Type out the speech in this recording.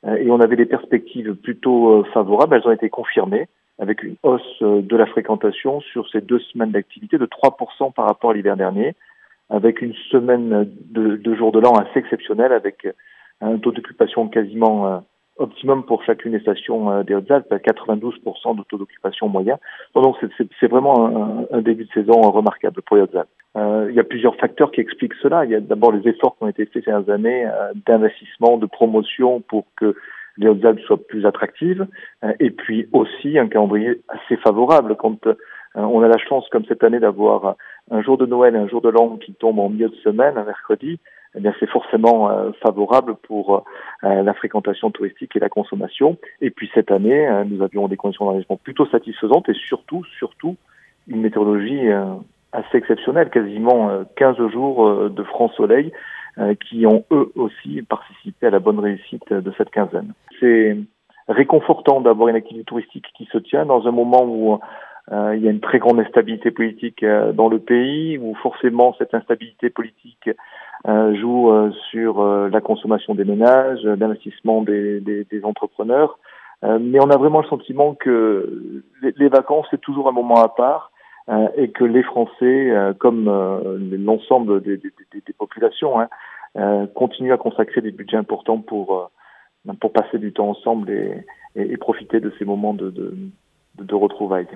et on avait des perspectives plutôt favorables. Elles ont été confirmées avec une hausse de la fréquentation sur ces 2 semaines d'activité de 3% par rapport à l'hiver dernier, avec une semaine de jours de l'an assez exceptionnelle, avec un taux d'occupation quasiment optimum pour chacune des stations des Hautes-Alpes, à 92% de taux d'occupation moyen. Donc c'est vraiment un début de saison remarquable pour les Hautes-Alpes. Il y a plusieurs facteurs qui expliquent cela. Il y a d'abord les efforts qui ont été faits ces dernières années d'investissement, de promotion pour que les Hautes-Alpes soient plus attractives, et puis aussi un calendrier assez favorable. Quand on a la chance, comme cette année, d'avoir un jour de Noël et un jour de l'an qui tombent en milieu de semaine, un mercredi, eh bien c'est forcément favorable pour la fréquentation touristique et la consommation. Et puis cette année, nous avions des conditions d'enregistrement plutôt satisfaisantes et surtout une météorologie assez exceptionnelle, quasiment 15 jours de franc soleil qui ont eux aussi participé à la bonne réussite de cette quinzaine. C'est réconfortant d'avoir une activité touristique qui se tient dans un moment où il y a une très grande instabilité politique dans le pays, où forcément cette instabilité politique joue sur la consommation des ménages, l'investissement des entrepreneurs. Mais on a vraiment le sentiment que les vacances, c'est toujours un moment à part, et que les Français, comme l'ensemble des populations, continuent à consacrer des budgets importants pour passer du temps ensemble et profiter de ces moments de retrouvailles.